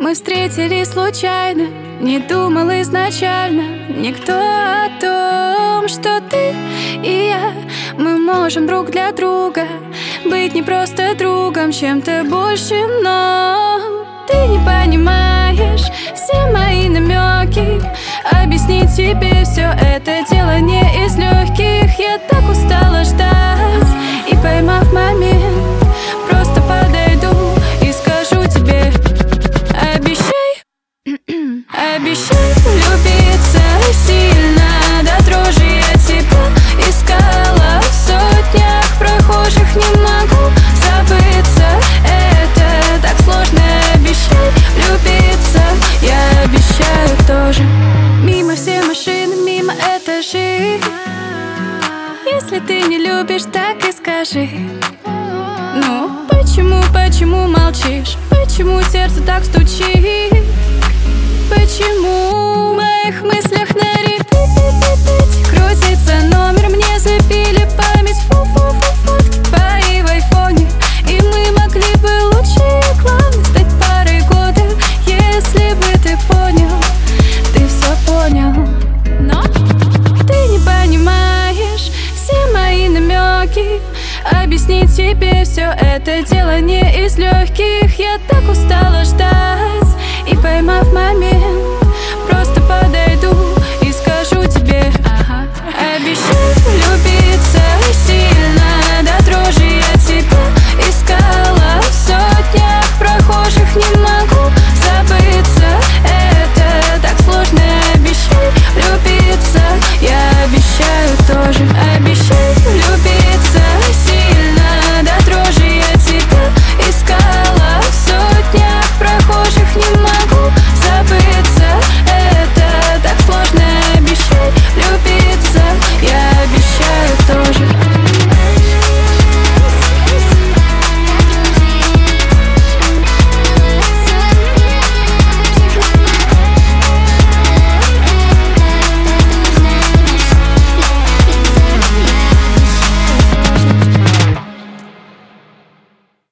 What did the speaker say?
Мы встретились случайно, не думал изначально никто о том, что ты и я, мы можем друг для друга быть не просто другом, чем-то больше, но ты не понимаешь все мои намеки. Объяснить тебе все это дело не из легких. Я так устала ждать, и поймав момент, просто подойду и скажу тебе: обещай, обещай влюбиться сильно до дрожи. Я тебя искала в сотнях прохожих, не могу забыться. Это так сложно. Обещай влюбиться, я обещаю тоже. Мимо все машины, мимо этажей. Если ты не любишь, так и скажи. Ну, почему молчишь? Почему сердце так стучит? Почему в моих мыслях на репит крутится номер? Мне забили память, фу-фу-фу-фу, твои в айфоне. И мы могли бы лучше и главное стать парой года, если бы ты понял, ты все понял. Но ты не понимаешь все мои намеки. Объяснить тебе все это дело не из легких. Я так устала ждать, и поймав момент, просто подойду